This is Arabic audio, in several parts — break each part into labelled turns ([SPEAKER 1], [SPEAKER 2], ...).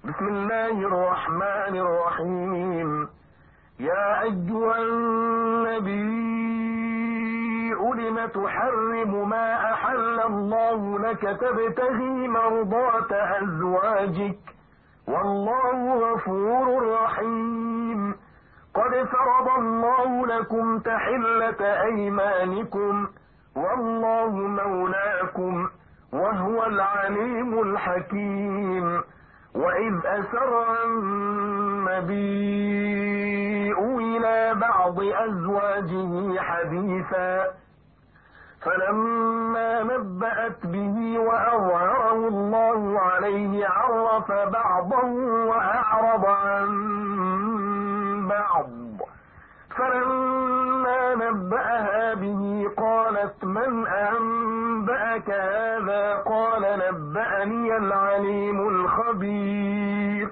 [SPEAKER 1] بسم الله الرحمن الرحيم. يا أيها النبي لم تحرم ما أحل الله لك تبتغي مرضات أزواجك والله غفور رحيم. قد فرض الله لكم تحلة أيمانكم والله مولاكم وهو العليم الحكيم. وإذ أسر النبي إلى بعض أزواجه حديثا فلما نبأت به وأظهره الله عليه عرف بعضه وأعرض عن بعض. فلما نبأها به قالت من أنبأك هذا؟ قال نبأني العليم الخبير.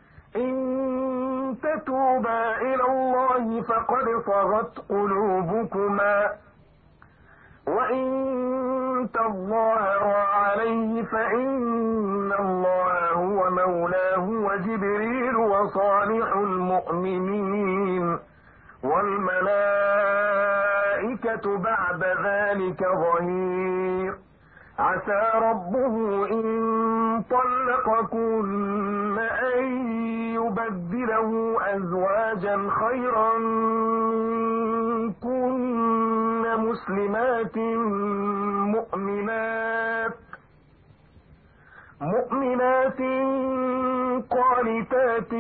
[SPEAKER 1] إن تتوبا إلى الله فقد صغت قلوبكما وإن تظاهرا عليه فإن الله هو مولاه وجبريل وصالح المؤمنين والملائكة بعد ذلك ظهير. عسى ربه إن طلقكن أن يبدله أزواجا خيرا منكن مسلمات مؤمنات قانتات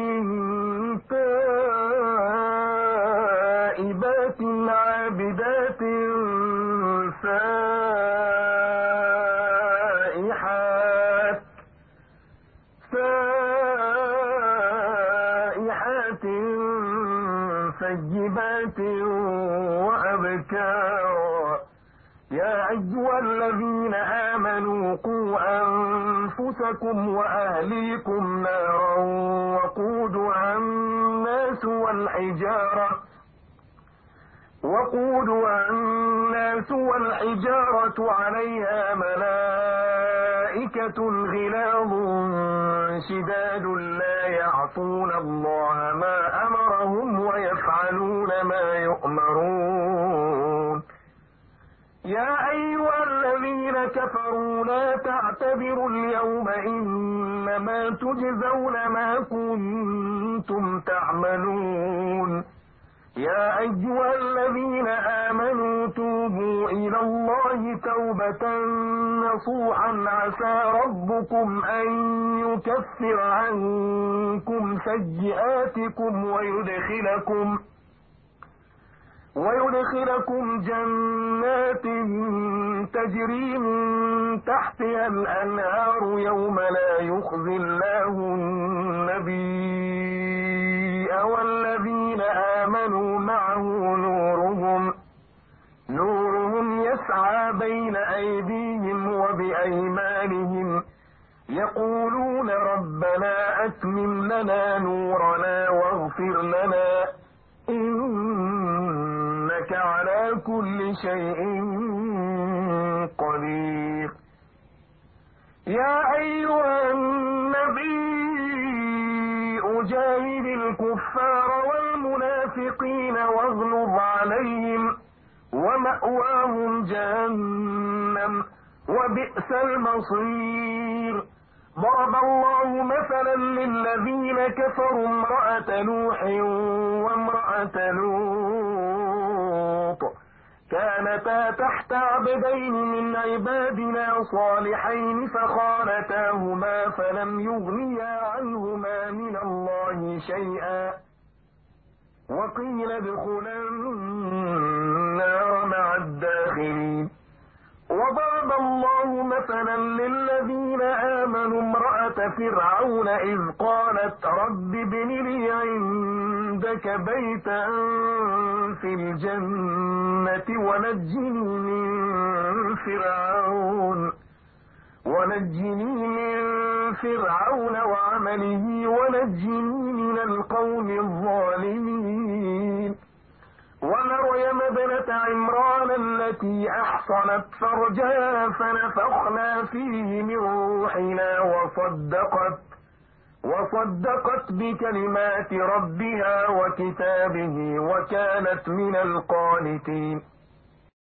[SPEAKER 1] تائبات عابدات سائحات ثيبات وأبكارا. يا أيها الذين آمنوا قوا أنفسكم وأهليكم نارا وقودها الناس والحجارة عليها ملائكة غلاظ شداد لا يعصون الله ما أمرهم ويفعلون ما يؤمرون. يا أيها الذين كفروا لا تعتذروا اليوم إنما تجزون ما كنتم تعملون. يا أيها الذين آمنوا توبوا إلى الله توبة نصوحا عسى ربكم أن يكفر عنكم سيئاتكم ويدخلكم جنات تجري من تحتها الأنهار يوم لا يخزي الله النبي والذين آمنوا معه نورهم يسعى بين أيديهم وبأيمانهم يقولون ربنا أتمم لنا نورنا واغفر لنا إنك على كل شيء قدير. يا أيها النبي جاهد الكفار والمنافقين واغلظ عليهم ومأواهم جهنم وبئس المصير. ضرب الله مثلا للذين كفروا امرأة نوح وامرأة لوط كانتا تحت عبدين من عبادنا صالحين فخانتاهما فلم يغنيا عنهما من الله شيئا وقيل ادخلا النار مع الداخلين. وضرب الله مثلا للذين آمنوا امرأة فرعون إذ قالت رب ابن لي عندك بيتا في الجنة ونجني من فرعون وعمله ونجني من القوم الظالمين. ومريم ابنة عمران التي أحصنت فرجها فنفخنا فيه من روحنا وصدقت بكلمات ربها وكتابه وكانت من القانتين